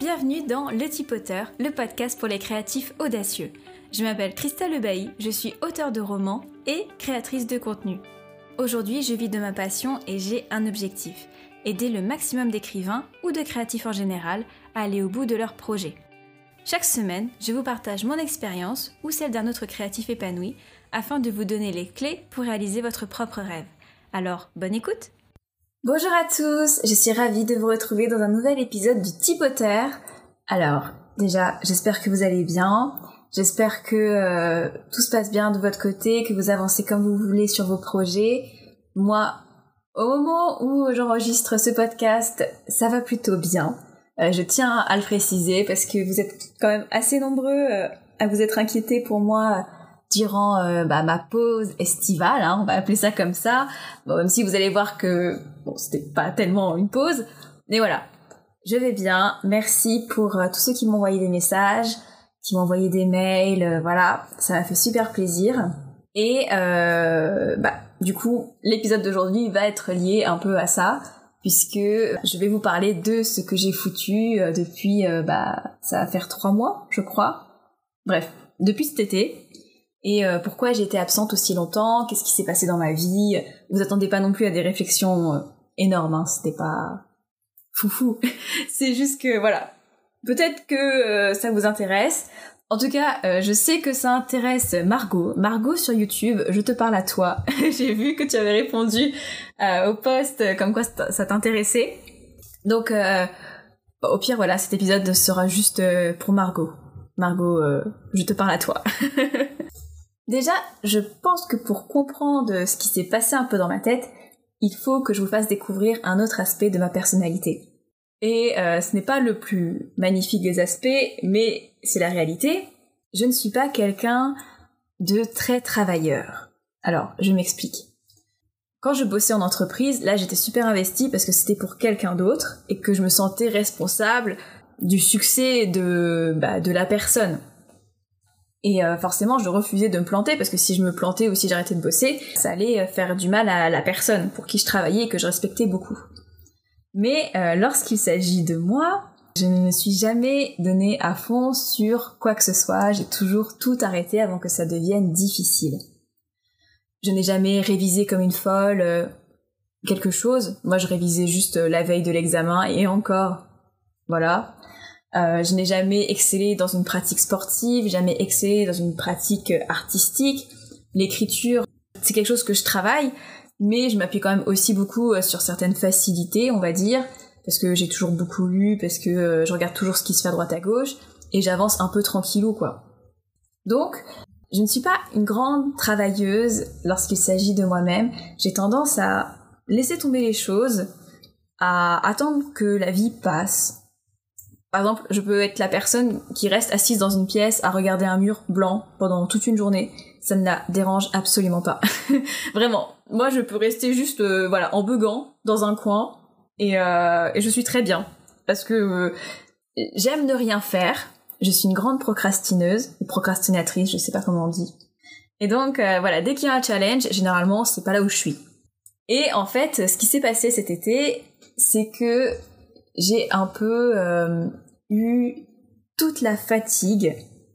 Bienvenue dans Le Tipoteur, le podcast pour les créatifs audacieux. Je m'appelle Christelle Lebailly, je suis auteure de romans et créatrice de contenu. Aujourd'hui, je vis de ma passion et j'ai un objectif, aider le maximum d'écrivains ou de créatifs en général à aller au bout de leurs projets. Chaque semaine, je vous partage mon expérience ou celle d'un autre créatif épanoui afin de vous donner les clés pour réaliser votre propre rêve. Alors, bonne écoute! Bonjour à tous, je suis ravie de vous retrouver dans un nouvel épisode du Tipoteur. Alors, déjà, j'espère que vous allez bien, j'espère que tout se passe bien de votre côté, que vous avancez comme vous voulez sur vos projets. Moi, au moment où j'enregistre ce podcast, ça va plutôt bien. Je tiens à le préciser parce que vous êtes quand même assez nombreux à vous être inquiétés pour moi durant ma pause estivale, on va appeler ça comme ça. Bon, même si vous allez voir que c'était pas tellement une pause, mais voilà, je vais bien. Merci pour tous ceux qui m'ont envoyé des messages, qui m'ont envoyé des mails, voilà, ça m'a fait super plaisir. Et du coup, l'épisode d'aujourd'hui va être lié un peu à ça, puisque je vais vous parler de ce que j'ai foutu depuis, ça va faire 3 mois, je crois. Bref, depuis cet été. Et pourquoi j'ai été absente aussi longtemps, qu'est-ce qui s'est passé dans ma vie. Vous attendez pas non plus à des réflexions énormes, c'était pas foufou. C'est juste que, voilà, peut-être que ça vous intéresse. En tout cas, je sais que ça intéresse Margot. Margot sur YouTube, je te parle à toi. J'ai vu que tu avais répondu au post comme quoi ça t'intéressait. Donc, au pire, voilà, cet épisode sera juste pour Margot. Margot, je te parle à toi. Déjà, je pense que pour comprendre ce qui s'est passé un peu dans ma tête, il faut que je vous fasse découvrir un autre aspect de ma personnalité. Et ce n'est pas le plus magnifique des aspects, mais c'est la réalité. Je ne suis pas quelqu'un de très travailleur. Alors, je m'explique. Quand je bossais en entreprise, là j'étais super investie parce que c'était pour quelqu'un d'autre et que je me sentais responsable du succès de la personne. Et forcément, je refusais de me planter parce que si je me plantais ou si j'arrêtais de bosser, ça allait faire du mal à la personne pour qui je travaillais et que je respectais beaucoup. Mais lorsqu'il s'agit de moi, je ne me suis jamais donnée à fond sur quoi que ce soit. J'ai toujours tout arrêté avant que ça devienne difficile. Je n'ai jamais révisé comme une folle quelque chose. Moi, je révisais juste la veille de l'examen et encore, voilà. Je n'ai jamais excellé dans une pratique sportive, jamais excellé dans une pratique artistique. L'écriture, c'est quelque chose que je travaille, mais je m'appuie quand même aussi beaucoup sur certaines facilités, on va dire, parce que j'ai toujours beaucoup lu, parce que je regarde toujours ce qui se fait à droite à gauche, et j'avance un peu tranquillou, quoi. Donc, je ne suis pas une grande travailleuse lorsqu'il s'agit de moi-même. J'ai tendance à laisser tomber les choses, à attendre que la vie passe. Par exemple, je peux être la personne qui reste assise dans une pièce à regarder un mur blanc pendant toute une journée. Ça ne la dérange absolument pas. Vraiment. Moi, je peux rester juste, en beugant dans un coin et je suis très bien. Parce que j'aime ne rien faire. Je suis une grande procrastineuse, ou procrastinatrice, je sais pas comment on dit. Et donc, dès qu'il y a un challenge, généralement, c'est pas là où je suis. Et en fait, ce qui s'est passé cet été, c'est que j'ai un peu eu toute la fatigue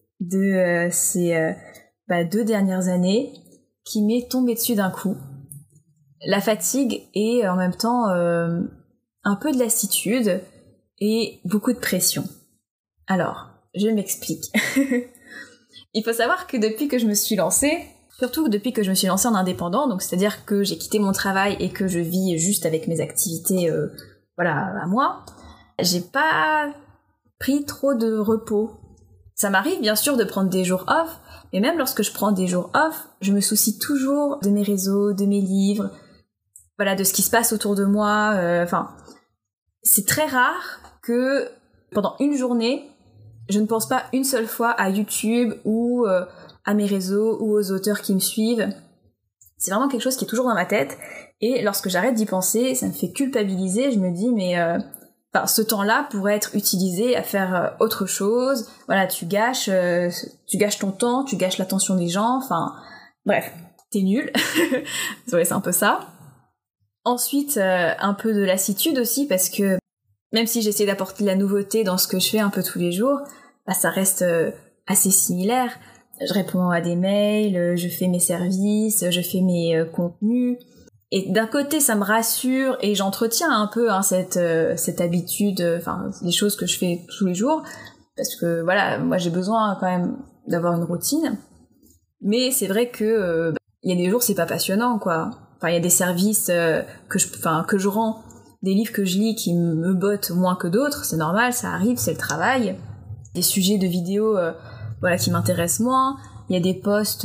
de ces 2 dernières années qui m'est tombée dessus d'un coup. La fatigue et en même temps un peu de lassitude et beaucoup de pression. Alors, je m'explique. Il faut savoir que depuis que je me suis lancée, surtout depuis que je me suis lancée en indépendant, donc c'est-à-dire que j'ai quitté mon travail et que je vis juste avec mes activités à moi, j'ai pas pris trop de repos. Ça m'arrive bien sûr de prendre des jours off, mais même lorsque je prends des jours off, je me soucie toujours de mes réseaux, de mes livres, de ce qui se passe autour de moi. C'est très rare que pendant une journée, je ne pense pas une seule fois à YouTube ou à mes réseaux ou aux auteurs qui me suivent. C'est vraiment quelque chose qui est toujours dans ma tête. Et lorsque j'arrête d'y penser, ça me fait culpabiliser. Je me dis, mais ce temps-là pourrait être utilisé à faire autre chose. Voilà, tu gâches ton temps, tu gâches l'attention des gens. Bref, t'es nul. Ouais, c'est un peu ça. Ensuite, un peu de lassitude aussi, parce que même si j'essaie d'apporter de la nouveauté dans ce que je fais un peu tous les jours, bah ça reste assez similaire. Je réponds à des mails, je fais mes services, je fais mes contenus. Et d'un côté, ça me rassure et j'entretiens un peu cette habitude, les choses que je fais tous les jours, parce que voilà, moi j'ai besoin quand même d'avoir une routine. Mais c'est vrai que il y a des jours c'est pas passionnant quoi. Enfin, il y a des services que je rends, des livres que je lis qui me bottent moins que d'autres, c'est normal, ça arrive, c'est le travail. Des sujets de vidéos qui m'intéressent moins. Il y a des posts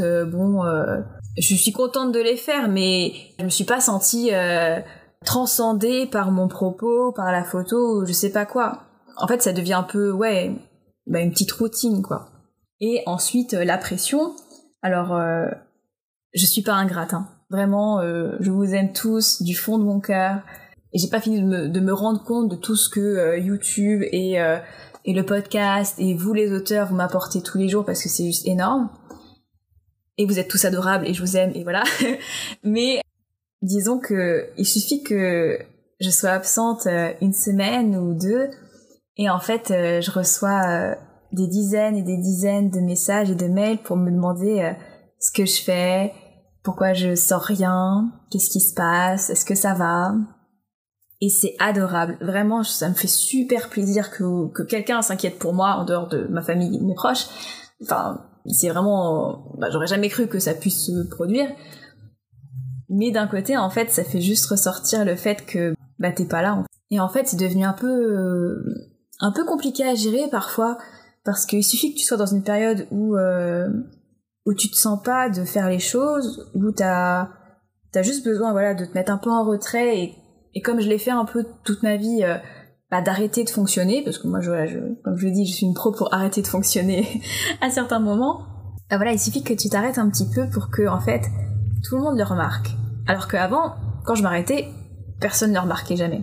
je suis contente de les faire, mais je me suis pas sentie transcendée par mon propos, par la photo, ou je sais pas quoi. En fait, ça devient un peu, une petite routine, quoi. Et ensuite, la pression. Alors, je suis pas ingrate, hein. Vraiment, je vous aime tous du fond de mon cœur. Et j'ai pas fini de me rendre compte de tout ce que YouTube et le podcast et vous les auteurs vous m'apportez tous les jours parce que c'est juste énorme. Et vous êtes tous adorables et je vous aime et voilà. Mais disons que il suffit que je sois absente une semaine ou deux et en fait je reçois des dizaines et des dizaines de messages et de mails pour me demander ce que je fais, pourquoi je sors rien, qu'est-ce qui se passe, est-ce que ça va. Et c'est adorable, vraiment ça me fait super plaisir que quelqu'un s'inquiète pour moi en dehors de ma famille et de mes proches. Enfin, c'est vraiment, j'aurais jamais cru que ça puisse se produire. Mais d'un côté, en fait, ça fait juste ressortir le fait que t'es pas là. En fait. Et en fait, c'est devenu un peu compliqué à gérer parfois, parce qu'il suffit que tu sois dans une période où tu te sens pas de faire les choses, où t'as juste besoin, de te mettre un peu en retrait et comme je l'ai fait un peu toute ma vie, d'arrêter de fonctionner, parce que moi, comme je l'ai dit, je suis une pro pour arrêter de fonctionner à certains moments. Il suffit que tu t'arrêtes un petit peu pour que, en fait, tout le monde le remarque. Alors qu'avant, quand je m'arrêtais, personne ne le remarquait jamais.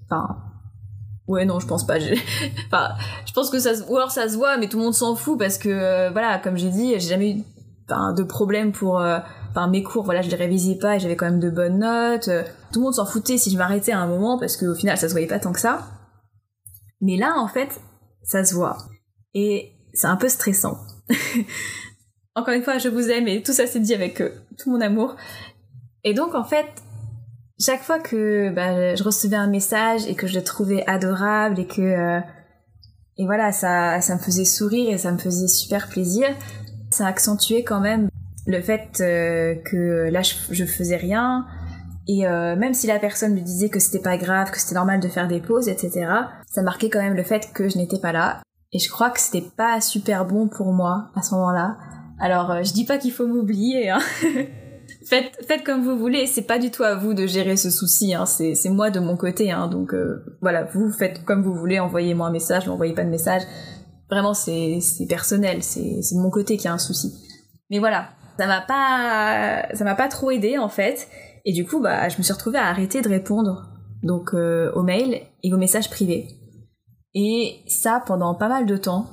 Je pense pas. Je pense que ou alors ça se voit, mais tout le monde s'en fout parce que, comme j'ai dit, j'ai jamais eu de problème pour mes cours, je les révisais pas et j'avais quand même de bonnes notes. Tout le monde s'en foutait si je m'arrêtais à un moment parce qu'au final, ça se voyait pas tant que ça. Mais là, en fait, ça se voit. Et c'est un peu stressant. Encore une fois, je vous aime et tout ça c'est dit avec tout mon amour. Et donc, en fait, chaque fois que je recevais un message et que je le trouvais adorable et que... ça me faisait sourire et ça me faisait super plaisir, ça accentuait quand même le fait que là, je faisais rien. Et même si la personne me disait que c'était pas grave, que c'était normal de faire des pauses, etc., ça marquait quand même le fait que je n'étais pas là. Et je crois que c'était pas super bon pour moi à ce moment-là. Alors, je dis pas qu'il faut m'oublier, hein. Faites comme vous voulez, c'est pas du tout à vous de gérer ce souci, hein. C'est moi de mon côté, hein. Donc vous faites comme vous voulez, envoyez-moi un message, m'envoyez pas de message. Vraiment, c'est personnel, c'est de mon côté qu'il y a un souci. Mais voilà, ça m'a pas trop aidé en fait. Et du coup, je me suis retrouvée à arrêter de répondre donc aux mails et aux messages privés. Et ça pendant pas mal de temps.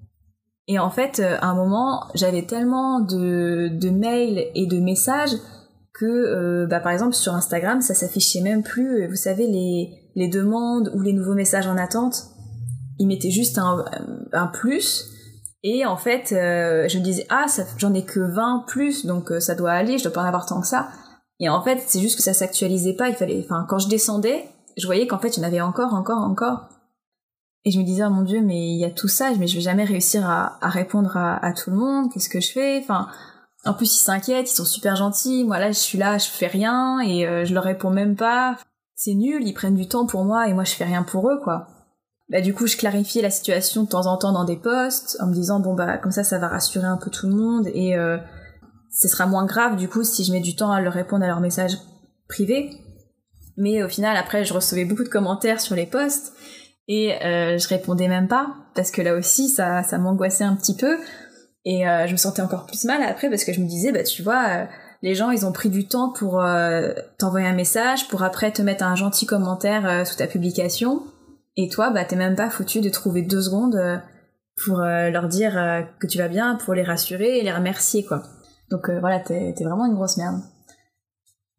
Et en fait, à un moment, j'avais tellement de mails et de messages que, par exemple, sur Instagram, ça s'affichait même plus, vous savez, les demandes ou les nouveaux messages en attente. Ils mettaient juste un plus. Et en fait, je me disais, j'en ai que 20 plus, donc ça doit aller, je dois pas en avoir tant que ça. Et en fait, c'est juste que ça s'actualisait pas. Quand je descendais, je voyais qu'en fait, il y en avait encore. Et je me disais, oh mon Dieu, mais il y a tout ça, mais je vais jamais réussir à répondre à tout le monde. Qu'est-ce que je fais? En plus, ils s'inquiètent, ils sont super gentils. Moi, là, je suis là, je fais rien et je leur réponds même pas. C'est nul, ils prennent du temps pour moi et moi, je fais rien pour eux, quoi. Du coup, je clarifiais la situation de temps en temps dans des posts en me disant, comme ça va rassurer un peu tout le monde et ce sera moins grave, du coup, si je mets du temps à leur répondre à leurs messages privés. Mais au final, après, je recevais beaucoup de commentaires sur les posts et je répondais même pas parce que là aussi, ça m'angoissait un petit peu et je me sentais encore plus mal après parce que je me disais, tu vois, les gens, ils ont pris du temps pour t'envoyer un message, pour après te mettre un gentil commentaire sous ta publication. Et toi, t'es même pas foutu de trouver 2 secondes pour leur dire que tu vas bien, pour les rassurer et les remercier, quoi. Donc t'es vraiment une grosse merde.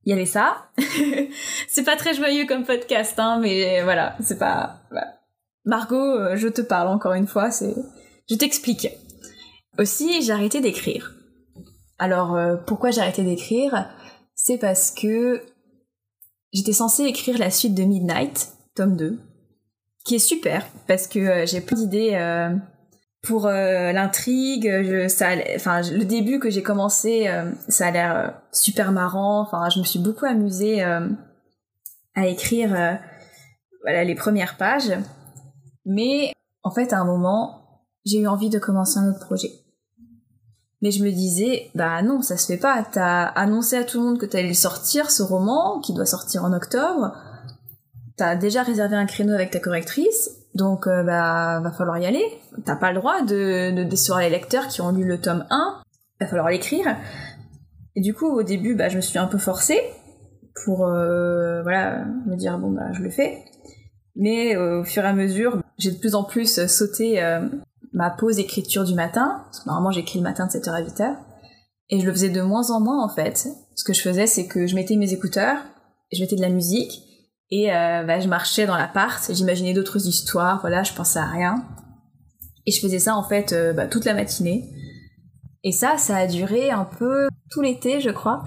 il y avait ça. C'est pas très joyeux comme podcast, hein, mais voilà, c'est pas... Voilà. Margot, je te parle encore une fois, je t'explique. Aussi, j'ai arrêté d'écrire. Alors, pourquoi j'ai arrêté d'écrire ? C'est parce que j'étais censée écrire la suite de Midnight, tome 2, qui est super, parce que j'ai plein d'idées pour l'intrigue. Le début que j'ai commencé, ça a l'air super marrant. Enfin, je me suis beaucoup amusée à écrire les premières pages. Mais en fait, à un moment, j'ai eu envie de commencer un autre projet. Mais je me disais, bah non, ça se fait pas. T'as annoncé à tout le monde que t'allais sortir ce roman, qui doit sortir en octobre. T'as déjà réservé un créneau avec ta correctrice, donc va falloir y aller. T'as pas le droit de décevoir les lecteurs qui ont lu le tome 1. Va falloir l'écrire. Et du coup, au début, je me suis un peu forcée pour me dire, je le fais. Mais au fur et à mesure, j'ai de plus en plus sauté ma pause écriture du matin, parce que normalement j'écris le matin de 7h à 8h, et je le faisais de moins en moins en fait. Ce que je faisais, c'est que je mettais mes écouteurs, je mettais de la musique, et je marchais dans l'appart, j'imaginais d'autres histoires, je pensais à rien. Et je faisais ça en fait toute la matinée. Et ça a duré un peu tout l'été, je crois.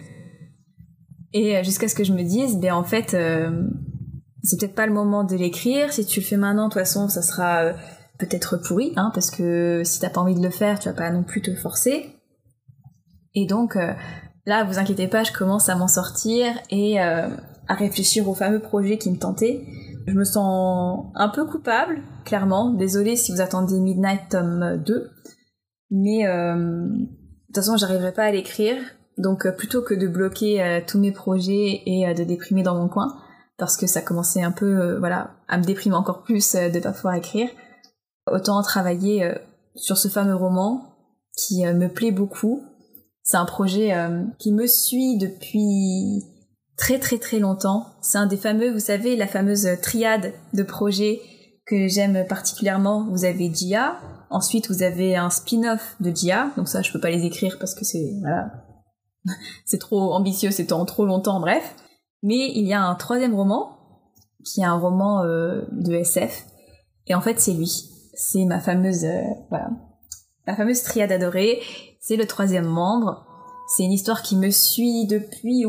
Et jusqu'à ce que je me dise, en fait, c'est peut-être pas le moment de l'écrire. Si tu le fais maintenant, de toute façon, ça sera peut-être pourri, hein, parce que si t'as pas envie de le faire, tu vas pas non plus te forcer. Et donc, là, vous inquiétez pas, je commence à m'en sortir et à réfléchir au fameux projet qui me tentait. Je me sens un peu coupable, clairement. Désolée si vous attendez Midnight tome 2. Mais de toute façon, j'arriverai pas à l'écrire. Donc, plutôt que de bloquer tous mes projets et de déprimer dans mon coin, parce que ça commençait un peu à me déprimer encore plus de pas pouvoir écrire, autant travailler sur ce fameux roman qui me plaît beaucoup. C'est un projet qui me suit depuis très très très longtemps. C'est un des fameux, vous savez, la fameuse triade de projets que j'aime particulièrement. Vous avez Gia, ensuite vous avez un spin-off de Gia, donc ça je peux pas les écrire parce que c'est trop ambitieux, c'est trop longtemps, bref. Mais il y a un troisième roman, qui est un roman de SF, et en fait c'est lui. C'est ma fameuse triade adorée. C'est le troisième membre. C'est une histoire qui me suit depuis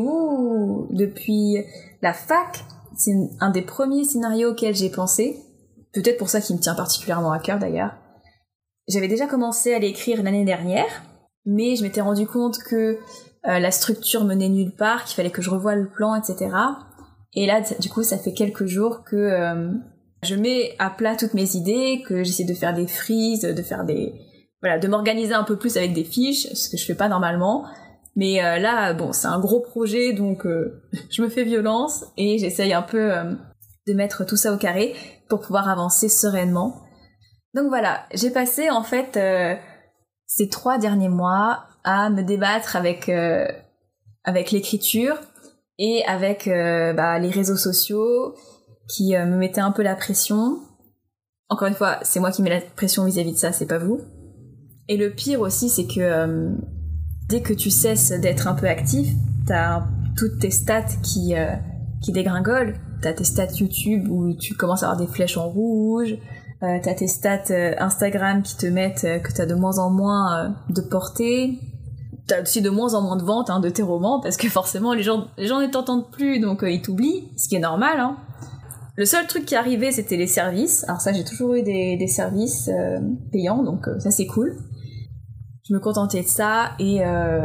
la fac. C'est un des premiers scénarios auxquels j'ai pensé. Peut-être pour ça qu'il me tient particulièrement à cœur d'ailleurs. J'avais déjà commencé à l'écrire l'année dernière, mais je m'étais rendu compte que la structure menait nulle part, qu'il fallait que je revoie le plan, etc. Et là, du coup, ça fait quelques jours que je mets à plat toutes mes idées, que j'essaie de faire des frises, de m'organiser un peu plus avec des fiches, ce que je fais pas normalement. Mais là, c'est un gros projet, donc je me fais violence et j'essaye un peu de mettre tout ça au carré pour pouvoir avancer sereinement. Donc voilà, j'ai passé en fait ces 3 derniers mois à me débattre avec l'écriture et avec les réseaux sociaux qui me mettaient un peu la pression. Encore une fois, c'est moi qui mets la pression vis-à-vis de ça, c'est pas vous. Et le pire aussi, c'est que dès que tu cesses d'être un peu actif, t'as toutes tes stats qui dégringolent. T'as tes stats YouTube où tu commences à avoir des flèches en rouge. T'as tes stats Instagram qui te mettent que t'as de moins en moins de portée. T'as aussi de moins en moins de ventes de tes romans, parce que forcément les gens ne t'entendent plus, donc ils t'oublient, ce qui est normal. Hein. Le seul truc qui arrivait, c'était les services. Alors ça, j'ai toujours eu des services payants, donc ça c'est cool. Je me contentais de ça, et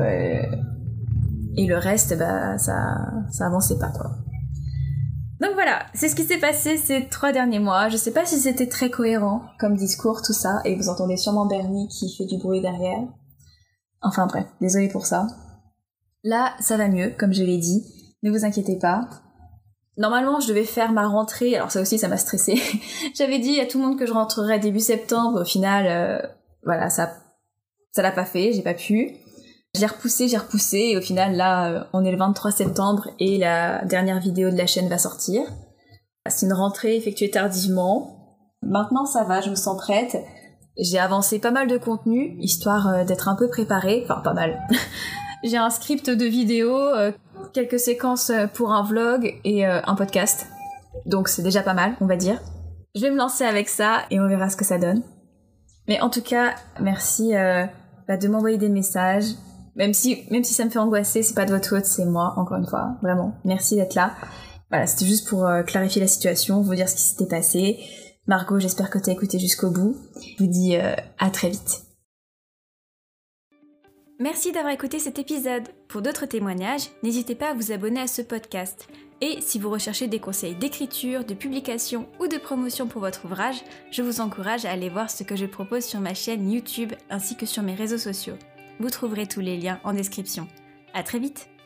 le reste, ça avançait pas, quoi. Donc voilà, c'est ce qui s'est passé ces 3 derniers mois. Je sais pas si c'était très cohérent comme discours, tout ça, et vous entendez sûrement Bernie qui fait du bruit derrière. Enfin bref, désolée pour ça. Là, ça va mieux, comme je l'ai dit, ne vous inquiétez pas. Normalement, je devais faire ma rentrée, alors ça aussi, ça m'a stressée. J'avais dit à tout le monde que je rentrerais début septembre, au final, ça l'a pas fait, j'ai pas pu. J'ai repoussé, et au final, là, on est le 23 septembre et la dernière vidéo de la chaîne va sortir. C'est une rentrée effectuée tardivement. Maintenant, ça va, je me sens prête. J'ai avancé pas mal de contenu, histoire d'être un peu préparée. Enfin, pas mal. J'ai un script de vidéo quelques séquences pour un vlog et un podcast. Donc c'est déjà pas mal, on va dire. Je vais me lancer avec ça et on verra ce que ça donne. Mais en tout cas, merci de m'envoyer des messages. Même si ça me fait angoisser, c'est pas de votre faute, c'est moi, encore une fois. Vraiment, merci d'être là. Voilà, c'était juste pour clarifier la situation, vous dire ce qui s'était passé. Margot, j'espère que t'as écouté jusqu'au bout. Je vous dis à très vite. Merci d'avoir écouté cet épisode. Pour d'autres témoignages, n'hésitez pas à vous abonner à ce podcast. Et si vous recherchez des conseils d'écriture, de publication ou de promotion pour votre ouvrage, je vous encourage à aller voir ce que je propose sur ma chaîne YouTube ainsi que sur mes réseaux sociaux. Vous trouverez tous les liens en description. À très vite!